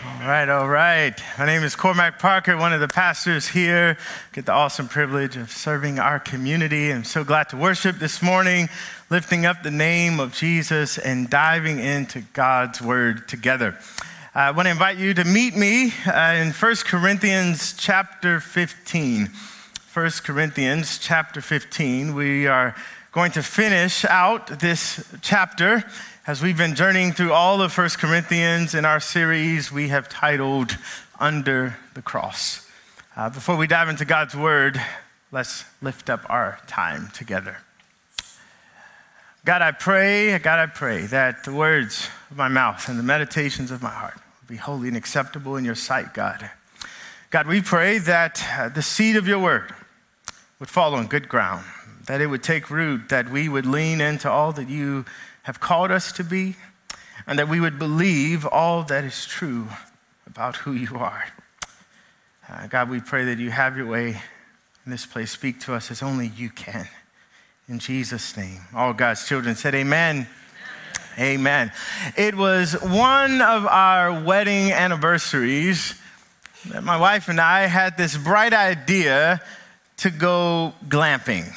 All right. My name is Cormac Parker, one of the pastors here. Get the awesome privilege of serving our community. I'm so glad to worship this morning, lifting up the name of Jesus and diving into God's word together. I want to invite you to meet me in 1 Corinthians chapter 15. 1 Corinthians chapter 15. We are going to finish out this chapter as we've been journeying through all of 1 Corinthians in our series we have titled Under the Cross. Before we dive into God's word, let's lift up our time together. God, I pray that the words of my mouth and the meditations of my heart will be holy and acceptable in your sight, God. God, we pray that the seed of your word would fall on good ground, that it would take root, that we would lean into all that you have called us to be, and that we would believe all that is true about who you are. God, we pray that you have your way in this place. Speak to us as only you can. In Jesus' name. All God's children said amen. Amen. It was one of our wedding anniversaries that my wife and I had this bright idea to go glamping.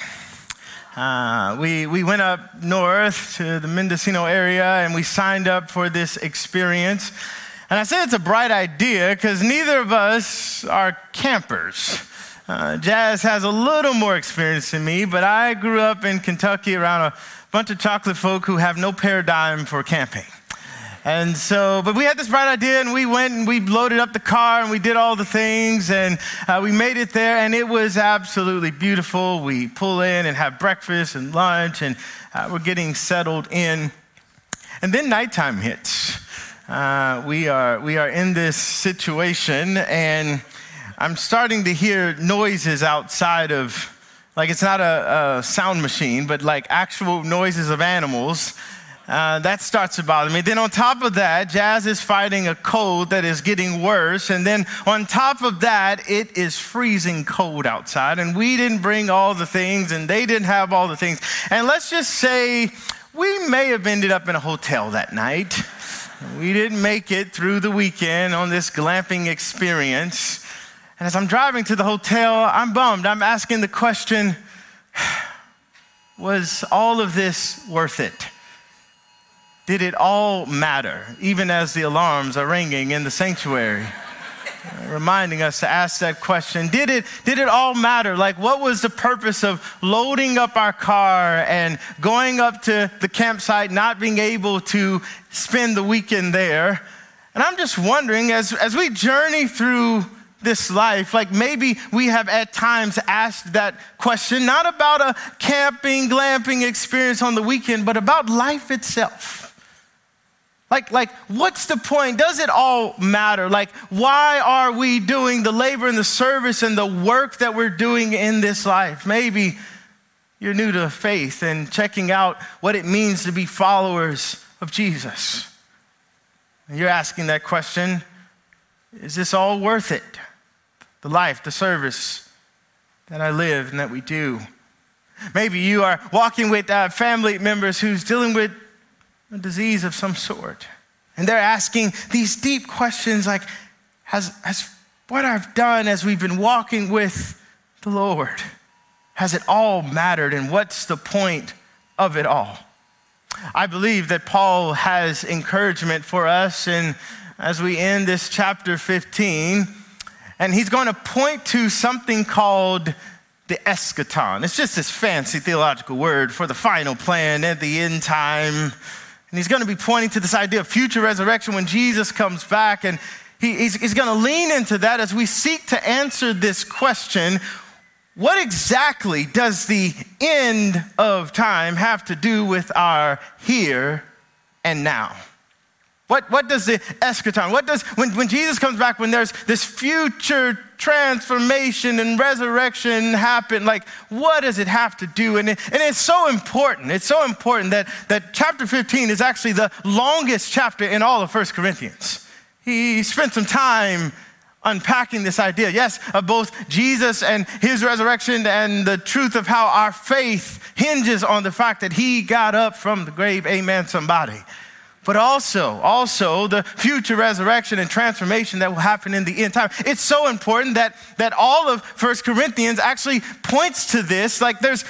We went up north to the Mendocino area and we signed up for this experience. And I say it's a bright idea because neither of us are campers. Jazz has a little more experience than me, but I grew up in Kentucky around a bunch of chocolate folk who have no paradigm for camping. And so, but we had this bright idea and we went and we loaded up the car and we did all the things and we made it there and it was absolutely beautiful. We pull in and have breakfast and lunch and we're getting settled in. And then nighttime hits. We are in this situation and I'm starting to hear noises outside of, like it's not a sound machine, but like actual noises of animals. That starts to bother me. Then on top of that, Jazz is fighting a cold that is getting worse. And then on top of that, it is freezing cold outside. And we didn't bring all the things and they didn't have all the things. And let's just say we may have ended up in a hotel that night. We didn't make it through the weekend on this glamping experience. And as I'm driving to the hotel, I'm bummed. I'm asking the question, was all of this worth it? Did it all matter, even as the alarms are ringing in the sanctuary, reminding us to ask that question? Did it all matter? Like, what was the purpose of loading up our car and going up to the campsite, not being able to spend the weekend there? And I'm just wondering, as we journey through this life, like maybe we have at times asked that question, not about a camping, glamping experience on the weekend, but about life itself. Like, what's the point? Does it all matter? Like, why are we doing the labor and the service and the work that we're doing in this life? Maybe you're new to faith and checking out what it means to be followers of Jesus. And you're asking that question, is this all worth it? The life, the service that I live and that we do. Maybe you are walking with family members who's dealing with a disease of some sort. And they're asking these deep questions like, has what I've done as we've been walking with the Lord, has it all mattered? And what's the point of it all? I believe that Paul has encouragement for us. And as we end this chapter 15, and he's going to point to something called the eschaton. It's just this fancy theological word for the final plan at the end time. And he's going to be pointing to this idea of future resurrection when Jesus comes back. And he's going to lean into that as we seek to answer this question, what exactly does the end of time have to do with our here and now? What does the eschaton, when Jesus comes back, when there's this future transformation and resurrection happen, like what does it have to do? And it's so important. It's so important that chapter 15 is actually the longest chapter in all of 1 Corinthians. He spent some time unpacking this idea, yes, of both Jesus and his resurrection and the truth of how our faith hinges on the fact that he got up from the grave. Amen, somebody. but also the future resurrection and transformation that will happen in the end time. It's so important that all of 1 Corinthians actually points to this. Like there's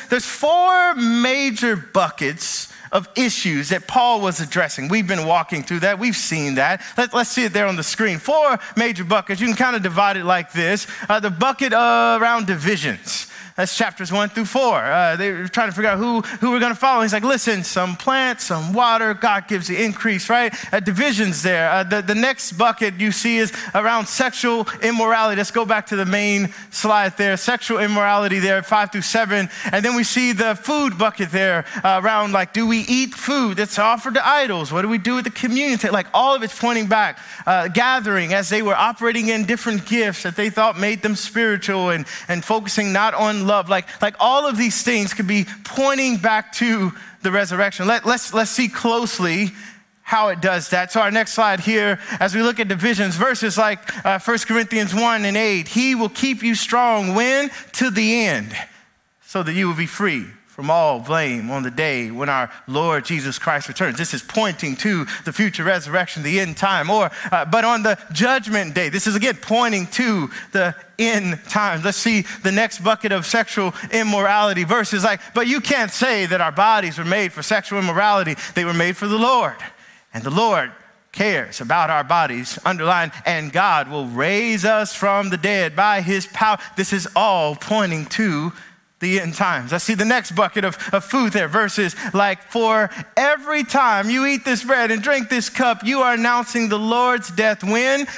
4 major buckets of issues that Paul was addressing. We've been walking through that. We've seen that. Let's see it there on the screen. 4 major buckets. You can kind of divide it like this. The bucket around divisions. That's chapters 1 through 4. They were trying to figure out who we're going to follow. He's like, listen, some plant, some water. God gives the increase, right? Divisions there. The next bucket you see is around sexual immorality. Let's go back to the main slide there. Sexual immorality there, 5 through 7. And then we see the food bucket there around like, do we eat food that's offered to idols? What do we do with the communion? Like all of it's pointing back. Gathering as they were operating in different gifts that they thought made them spiritual and focusing not on love. Like all of these things could be pointing back to the resurrection. Let's see closely how it does that. So our next slide here, as we look at divisions, verses like 1 Corinthians 1 and 8, he will keep you strong when? To the end, so that you will be free from all blame on the day when our Lord Jesus Christ returns. This is pointing to the future resurrection, the end time. But on the judgment day, this is again pointing to the end times. Let's see the next bucket of sexual immorality. Verses like, but you can't say that our bodies were made for sexual immorality. They were made for the Lord. And the Lord cares about our bodies, underline, and God will raise us from the dead by his power. This is all pointing to the end times. I see the next bucket of food there, verses like, for every time you eat this bread and drink this cup, you are announcing the Lord's death when?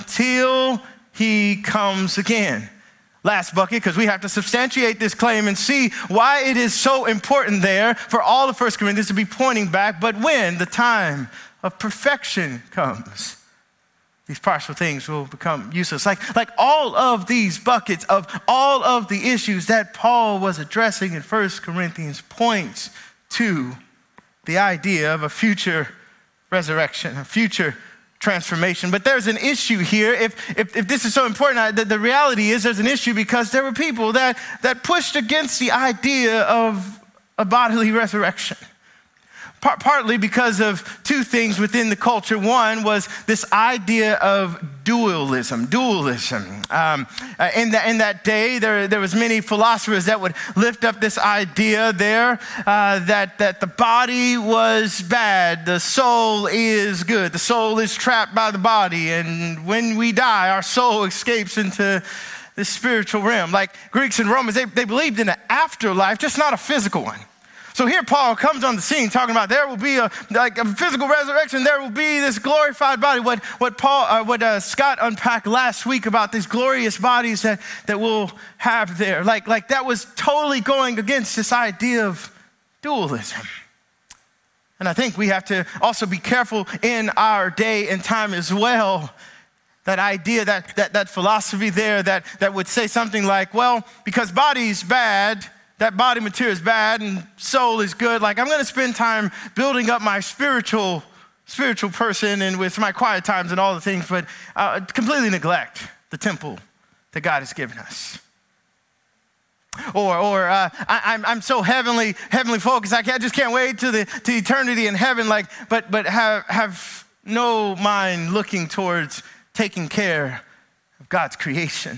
Until he comes again. Last bucket, because we have to substantiate this claim and see why it is so important there for all of 1 Corinthians to be pointing back, but when the time of perfection comes, these partial things will become useless. Like all of these buckets of all of the issues that Paul was addressing in 1 Corinthians points to the idea of a future resurrection, a future transformation. But there's an issue here. If this is so important, the reality is there's an issue because there were people that pushed against the idea of a bodily resurrection. Partly because of 2 things within the culture. One was this idea of dualism. In that day, there was many philosophers that would lift up this idea there that the body was bad, the soul is good. The soul is trapped by the body, and when we die, our soul escapes into the spiritual realm. Like Greeks and Romans, they believed in an afterlife, just not a physical one. So here Paul comes on the scene talking about there will be a physical resurrection. There will be this glorified body. What Scott unpacked last week about these glorious bodies that we'll have there. Like that was totally going against this idea of dualism. And I think we have to also be careful in our day and time as well. That idea, that philosophy there that would say something like, well, because body's bad, that body material is bad and soul is good. Like I'm going to spend time building up my spiritual person and with my quiet times and all the things, but completely neglect the temple that God has given us. Or I'm so heavenly focused. I just can't wait to eternity in heaven. But have no mind looking towards taking care of God's creation.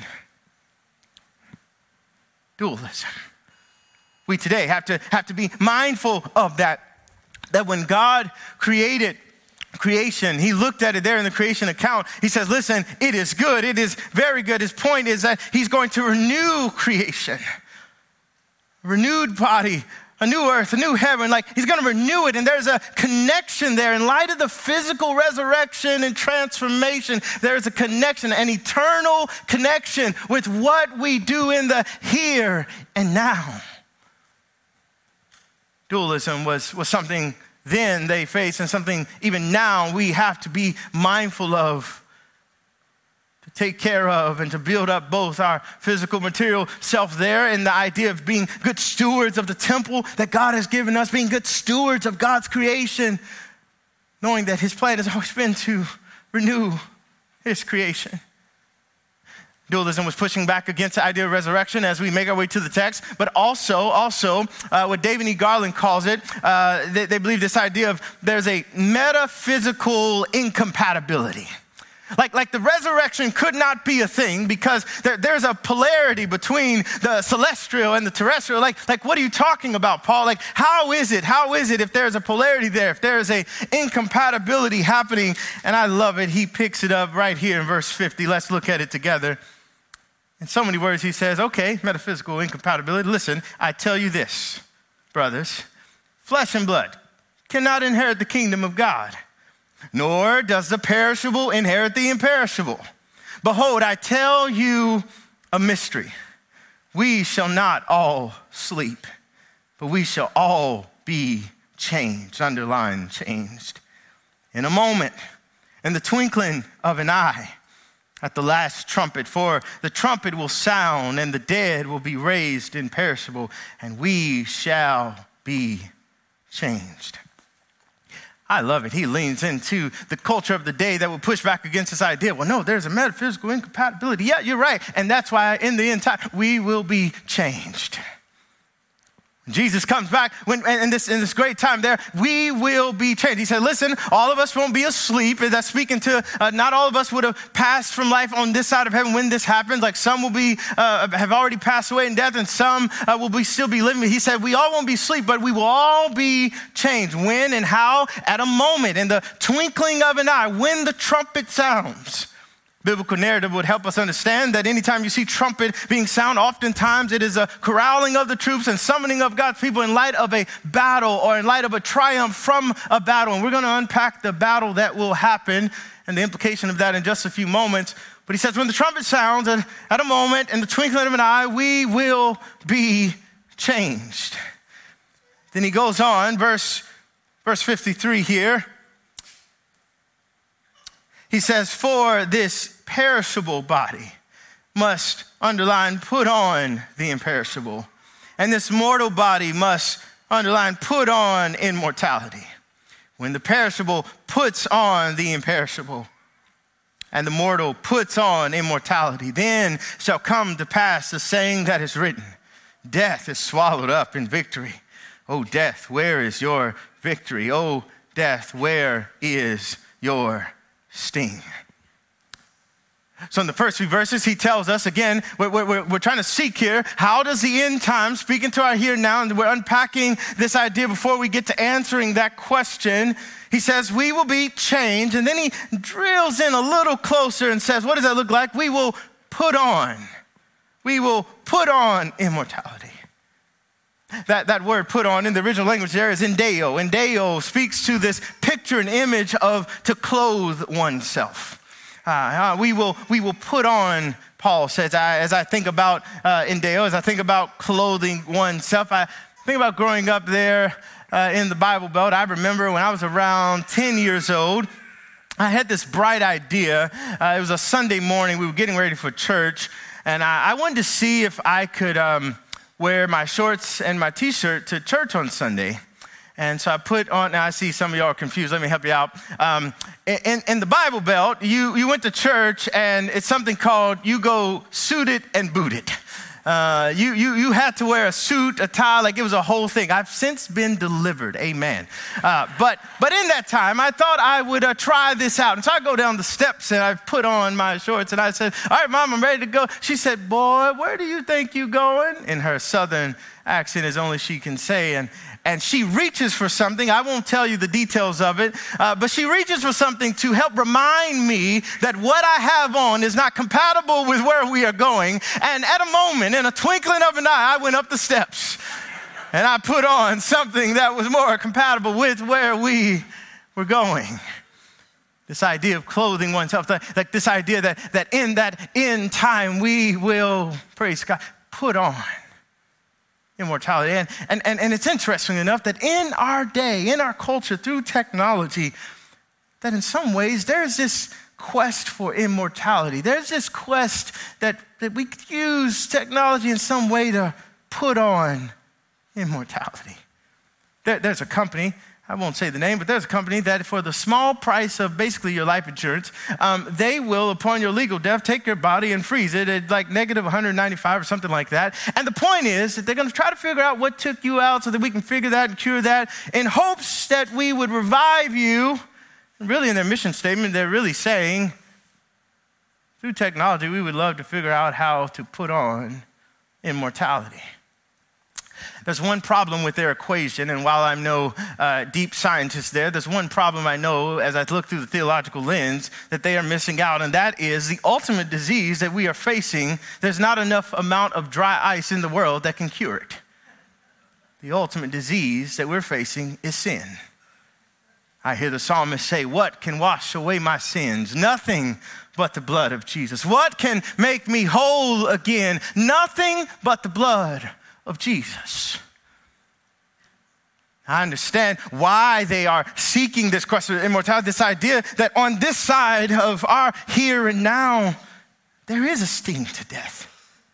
Dualism. We today have to be mindful of that when God created creation, he looked at it there in the creation account. He says, listen, it is good. It is very good. His point is that he's going to renew creation. A renewed body, a new earth, a new heaven. Like he's going to renew it. And there's a connection there. In light of the physical resurrection and transformation, there's a connection, an eternal connection with what we do in the here and now. Dualism was something then they faced and something even now we have to be mindful of, to take care of and to build up both our physical material self there and the idea of being good stewards of the temple that God has given us, being good stewards of God's creation, knowing that his plan has always been to renew his creation. Dualism was pushing back against the idea of resurrection as we make our way to the text, but also what David E. Garland calls it, they believe this idea of there's a metaphysical incompatibility. Like the resurrection could not be a thing because there's a polarity between the celestial and the terrestrial. Like what are you talking about, Paul? Like, how is it if there's a polarity there, if there's a incompatibility happening? And I love it. He picks it up right here in verse 50. Let's look at it together. In so many words, he says, okay, metaphysical incompatibility. Listen, I tell you this, brothers, flesh and blood cannot inherit the kingdom of God, nor does the perishable inherit the imperishable. Behold, I tell you a mystery. We shall not all sleep, but we shall all be changed, underline changed, in a moment, in the twinkling of an eye, at the last trumpet. For the trumpet will sound, and the dead will be raised imperishable, and we shall be changed. I love it. He leans into the culture of the day that would push back against this idea. Well, no, there's a metaphysical incompatibility. Yeah, you're right. And that's why in the end time, we will be changed. When Jesus comes back, in this great time there, we will be changed. He said, listen, all of us won't be asleep. That's speaking to, not all of us would have passed from life on this side of heaven when this happens. Like some will be, have already passed away in death, and some will still be living. He said, we all won't be asleep, but we will all be changed. When and how? At a moment, in the twinkling of an eye, when the trumpet sounds. Biblical narrative would help us understand that anytime you see trumpet being sound, oftentimes it is a corralling of the troops and summoning of God's people in light of a battle or in light of a triumph from a battle. And we're going to unpack the battle that will happen and the implication of that in just a few moments. But he says, when the trumpet sounds, at a moment, in the twinkling of an eye, we will be changed. Then he goes on, verse 53 here. He says, for this perishable body must, underline, put on the imperishable. And this mortal body must, underline, put on immortality. When the perishable puts on the imperishable, and the mortal puts on immortality, then shall come to pass the saying that is written, death is swallowed up in victory. O death, where is your victory? O death, where is your sting? So in the first few verses, he tells us, again, we're trying to seek here, how does the end time speak into our here now? And we're unpacking this idea before we get to answering that question. He says, we will be changed. And then he drills in a little closer and says, what does that look like? We will put on immortality. That word put on in the original language there is endeo. Endeo speaks to this picture and image of to clothe oneself. We will put on, Paul says, as I think about endeo, as I think about clothing oneself, I think about growing up there in the Bible Belt. I remember when I was around 10 years old, I had this bright idea. It was a Sunday morning. We were getting ready for church, and I wanted to see if I could wear my shorts and my T-shirt to church on Sunday. And so I put on, now I see some of y'all are confused. Let me help you out. In the Bible Belt, you went to church, and it's something called you go suited and booted. You had to wear a suit, a tie, like it was a whole thing. I've since been delivered, amen. But in that time, I thought I would try this out. And so I go down the steps, and I put on my shorts, and I said, all right, Mom, I'm ready to go. She said, boy, where do you think you're going? In her southern accent as only she can say. And she reaches for something. I won't tell you the details of it, but she reaches for something to help remind me that what I have on is not compatible with where we are going. And at a moment, in a twinkling of an eye, I went up the steps and I put on something that was more compatible with where we were going. This idea of clothing oneself, like this idea that in that end time we will, praise God, put on immortality. And it's interesting enough that in our day, in our culture, through technology, that in some ways there's this quest for immortality. There's this quest that we could use technology in some way to put on immortality. There's a company I won't say the name, but there's a company that for the small price of basically your life insurance, they will, upon your legal death, take your body and freeze it at like negative 195 or something like that. And the point is that they're going to try to figure out what took you out so that we can figure that and cure that in hopes that we would revive you. And really in their mission statement, they're really saying, through technology, we would love to figure out how to put on immortality. There's one problem with their equation, and while I'm no deep scientist there's one problem I know as I look through the theological lens that they are missing out, and that is the ultimate disease that we are facing. There's not enough amount of dry ice in the world that can cure it. The ultimate disease that we're facing is sin. I hear the psalmist say, "What can wash away my sins? Nothing but the blood of Jesus. What can make me whole again? Nothing but the blood of Jesus." I understand why they are seeking this question of immortality, this idea that on this side of our here and now, there is a sting to death.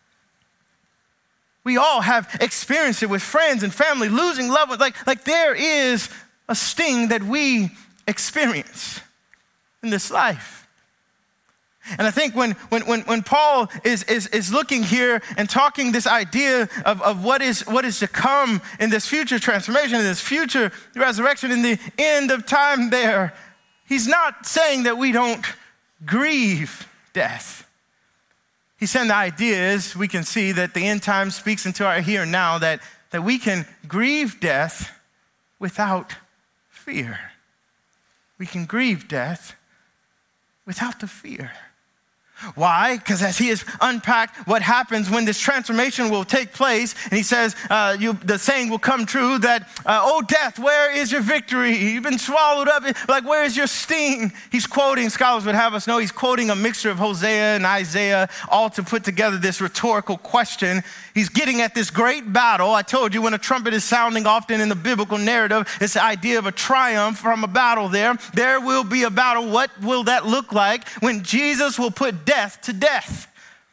We all have experienced it with friends and family, losing loved ones. Like there is a sting that we experience in this life. And I think when Paul is looking here and talking this idea of what is to come in this future transformation, in this future resurrection, in the end of time there, he's not saying that we don't grieve death. He's saying the idea is we can see that the end time speaks into our here and now, that we can grieve death without fear. We can grieve death without the fear. Why? Because as he has unpacked what happens when this transformation will take place, and he says the saying will come true that, "Oh death, where is your victory? You've been swallowed up. Like, where is your sting?" He's quoting, scholars would have us know, he's quoting a mixture of Hosea and Isaiah, all to put together this rhetorical question. He's getting at this great battle. I told you when a trumpet is sounding often in the biblical narrative, it's the idea of a triumph from a battle there. There will be a battle. What will that look like when Jesus will put death to death?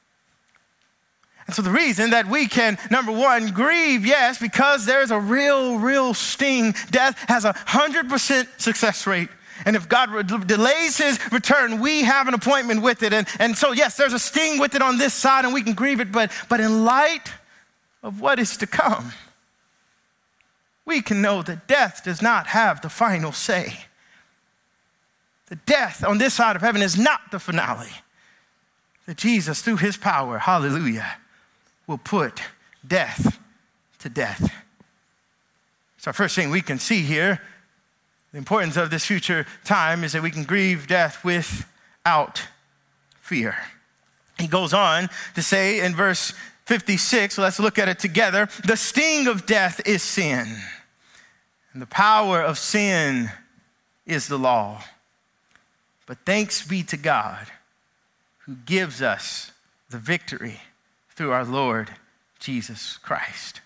And so the reason that we can, number one, grieve, yes, because there's a real sting. Death has 100% success rate. And if God delays his return, we have an appointment with it. And so, yes, there's a sting with it on this side and we can grieve it. But in light of what is to come, we can know that death does not have the final say. The death on this side of heaven is not the finale. That Jesus, through his power, hallelujah, will put death to death. So our first thing we can see here, the importance of this future time, is that we can grieve death without fear. He goes on to say in verse 56, so let's look at it together. The sting of death is sin, and the power of sin is the law. But thanks be to God who gives us the victory through our Lord Jesus Christ.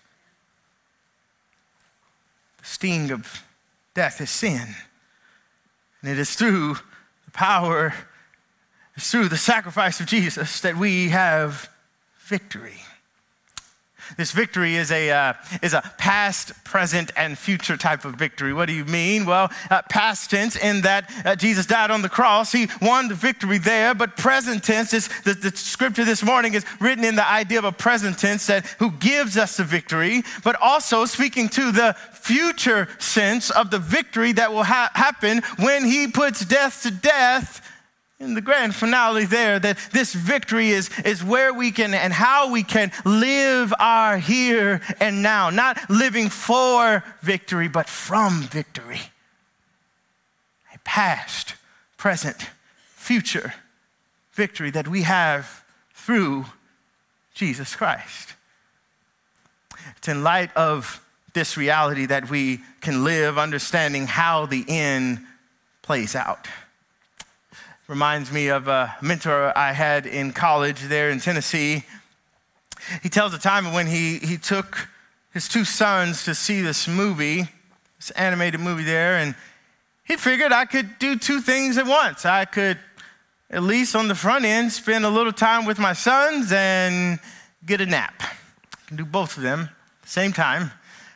The sting of death is sin. And it is through the power, it's through the sacrifice of Jesus that we have victory. This victory is a past, present, and future type of victory. What do you mean? Well, past tense in that Jesus died on the cross. He won the victory there. But present tense is the scripture this morning is written in the idea of a present tense that who gives us the victory, but also speaking to the future sense of the victory that will happen when he puts death to death. In the grand finale there, that this victory is where we can and how we can live our here and now. Not living for victory, but from victory. A past, present, future victory that we have through Jesus Christ. It's in light of this reality that we can live understanding how the end plays out. Reminds me of a mentor I had in college there in Tennessee. He tells a time when he took his two sons to see this movie, this animated movie there, and he figured I could do two things at once. I could, at least on the front end, spend a little time with my sons and get a nap. I can do both of them at the same time.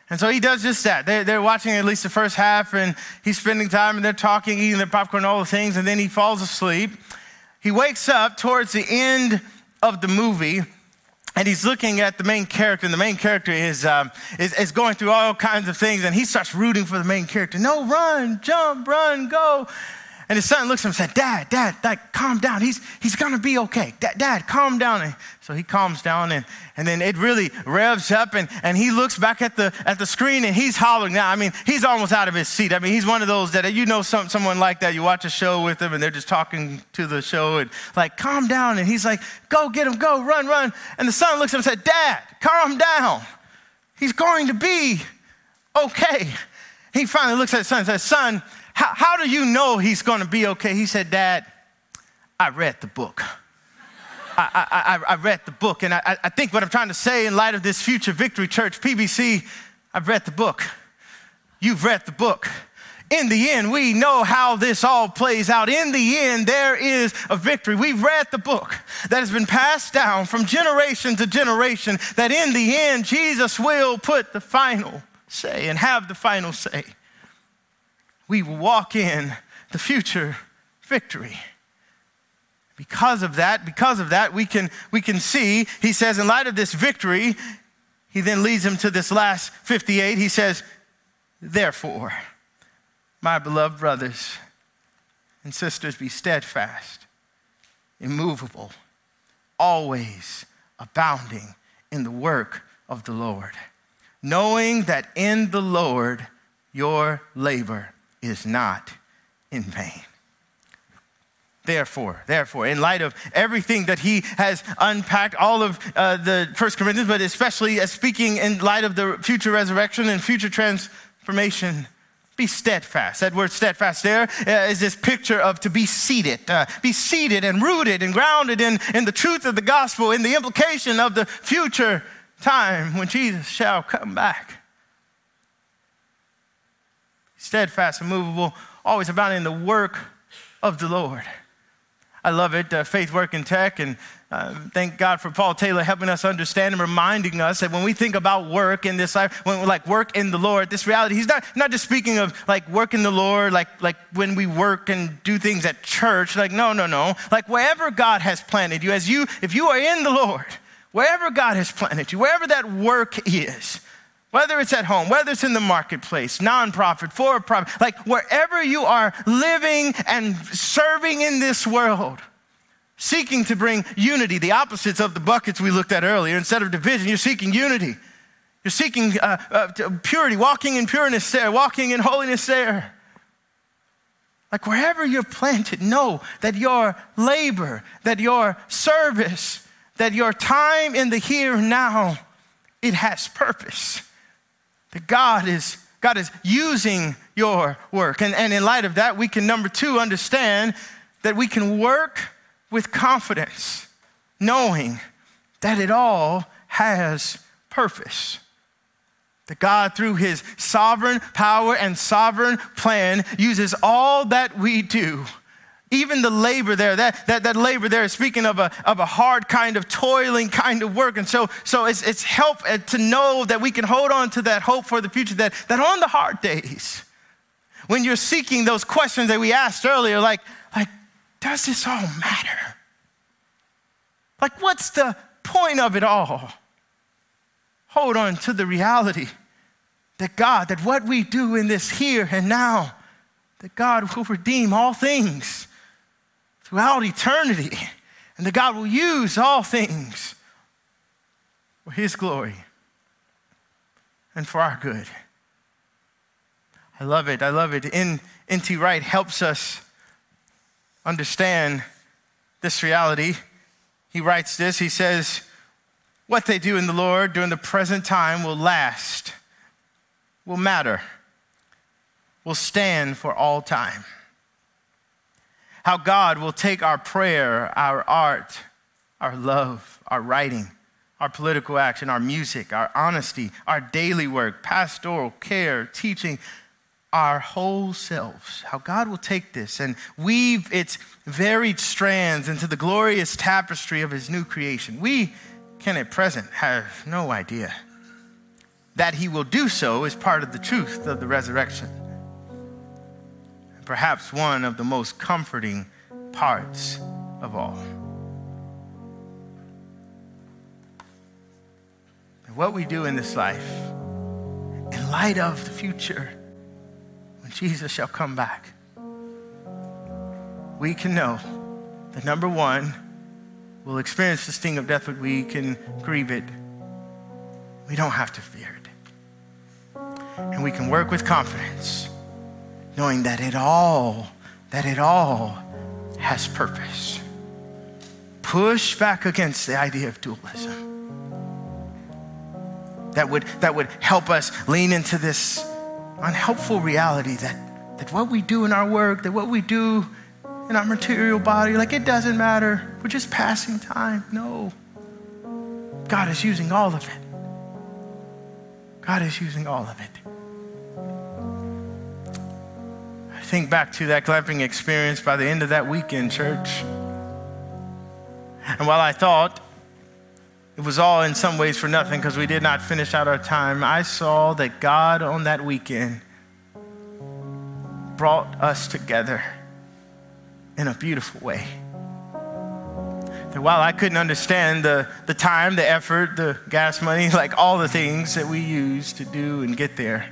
And so he does just that. They're watching at least the first half, and he's spending time, and they're talking, eating their popcorn, all the things, and then he falls asleep. He wakes up towards the end of the movie, and he's looking at the main character, and the main character is going through all kinds of things, and he starts rooting for the main character. No, run, jump, run, go. And his son looks at him and said, Dad, calm down. He's going to be okay. Dad, calm down. And so he calms down, and then it really revs up, and he looks back at the screen, and he's hollering now. I mean, he's almost out of his seat. I mean, he's one of those that, someone like that, you watch a show with them, and they're just talking to the show, and like, calm down. And he's like, go get him, go, run. And the son looks at him and said, Dad, calm down. He's going to be okay. He finally looks at his son and says, Son, how do you know he's going to be okay? He said, Dad, I read the book. I read the book. And I think what I'm trying to say in light of this Future Victory Church, PBC, I've read the book. You've read the book. In the end, we know how this all plays out. In the end, there is a victory. We've read the book that has been passed down from generation to generation, that in the end, Jesus will put the final say and have the final say. We will walk in the future victory. Because of that, we can see, he says, in light of this victory, he then leads him to this last 58. He says, therefore, my beloved brothers and sisters, be steadfast, immovable, always abounding in the work of the Lord, knowing that in the Lord your labor is not in vain. Therefore, in light of everything that he has unpacked, all of the 1 Corinthians, but especially as speaking in light of the future resurrection and future transformation, be steadfast. That word steadfast there is this picture of to be seated and rooted and grounded in the truth of the gospel, in the implication of the future time when Jesus shall come back. Steadfast, immovable, always abounding in the work of the Lord. I love it, faith, work, and tech, and thank God for Paul Taylor helping us understand and reminding us that when we think about work in this life, when we like work in the Lord, this reality, he's not just speaking of like work in the Lord, like when we work and do things at church, like no. Like wherever God has planted you, if you are in the Lord, wherever God has planted you, wherever that work is, whether it's at home, whether it's in the marketplace, nonprofit, for-profit, like wherever you are living and serving in this world, seeking to bring unity, the opposites of the buckets we looked at earlier. Instead of division, you're seeking unity. You're seeking purity, walking in pureness there, walking in holiness there. Like wherever you're planted, know that your labor, that your service, that your time in the here and now, it has purpose. That God is using your work. And in light of that, we can, number two, understand that we can work with confidence, knowing that it all has purpose. That God, through his sovereign power and sovereign plan, uses all that we do. Even the labor there, that labor there is speaking of a hard kind of toiling kind of work. And so it's help to know that we can hold on to that hope for the future, that on the hard days, when you're seeking those questions that we asked earlier, like does this all matter? Like what's the point of it all? Hold on to the reality that what we do in this here and now, that God will redeem all things throughout eternity, and that God will use all things for his glory and for our good. I love it. N.T. Wright helps us understand this reality. He writes this, he says, what they do in the Lord during the present time will last, will matter, will stand for all time. How God will take our prayer, our art, our love, our writing, our political action, our music, our honesty, our daily work, pastoral care, teaching, our whole selves. How God will take this and weave its varied strands into the glorious tapestry of his new creation. We can at present have no idea. that he will do so is part of the truth of the resurrection. Perhaps one of the most comforting parts of all. What we do in this life, in light of the future, when Jesus shall come back, we can know that number one, we'll experience the sting of death, but we can grieve it. We don't have to fear it. And we can work with confidence, knowing that it all has purpose. Push back against the idea of dualism. That would help us lean into this unhelpful reality that what we do in our work, that what we do in our material body, like it doesn't matter. We're just passing time. No. God is using all of it. God is using all of it. I think back to that glamping experience by the end of that weekend, church. And while I thought it was all in some ways for nothing because we did not finish out our time, I saw that God on that weekend brought us together in a beautiful way. That while I couldn't understand the time, the effort, the gas money, like all the things that we use to do and get there,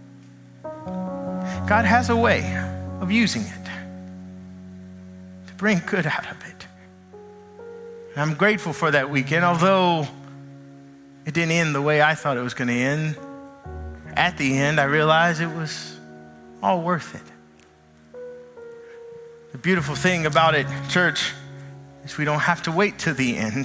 God has a way of using it to bring good out of it. And I'm grateful for that weekend, although it didn't end the way I thought it was going to end. At the end, I realized it was all worth it. The beautiful thing about it, church, is we don't have to wait till the end.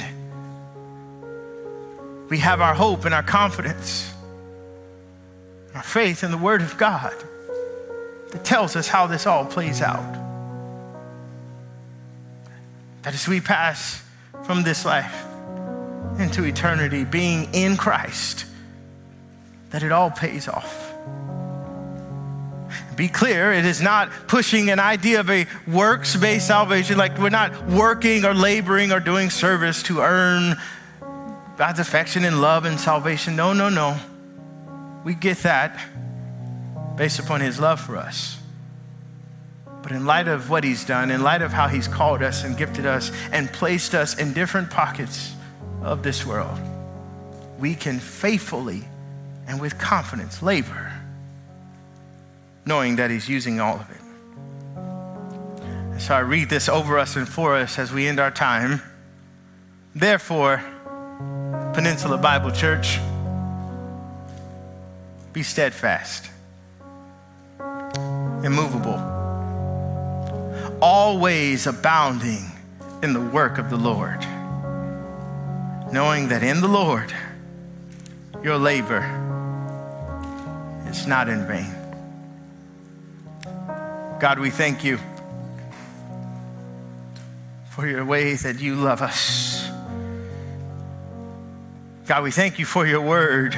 We have our hope and our confidence, our faith in the Word of God that tells us how this all plays out. That as we pass from this life into eternity, being in Christ, that it all pays off. Be clear, it is not pushing an idea of a works-based salvation, like we're not working or laboring or doing service to earn God's affection and love and salvation. No. We get that based upon his love for us. But in light of what he's done, in light of how he's called us and gifted us and placed us in different pockets of this world, we can faithfully and with confidence labor, knowing that he's using all of it. And so I read this over us and for us as we end our time. Therefore, Peninsula Bible Church, be steadfast, immovable, always abounding in the work of the Lord, knowing that in the Lord, your labor is not in vain. God, we thank you for your way that you love us. God, we thank you for your word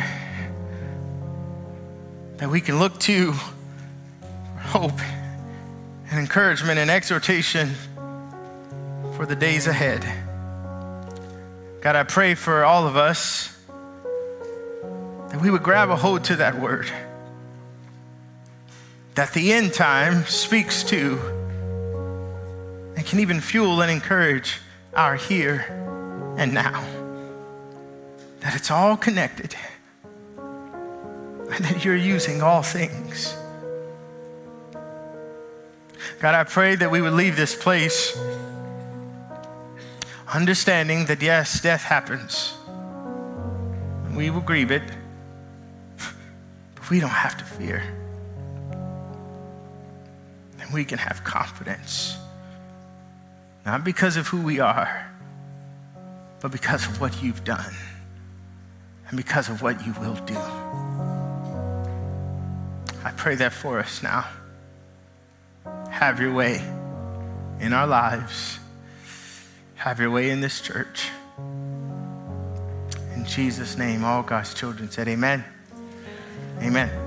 that we can look to for hope and encouragement and exhortation for the days ahead. God, I pray for all of us that we would grab a hold to that word, that the end time speaks to and can even fuel and encourage our here and now. That it's all connected and that you're using all things. God, I pray that we would leave this place understanding that yes, death happens. And we will grieve it, but we don't have to fear. And we can have confidence, not because of who we are, but because of what you've done and because of what you will do. I pray that for us now. Have your way in our lives. Have your way in this church. In Jesus' name, all God's children said amen. Amen.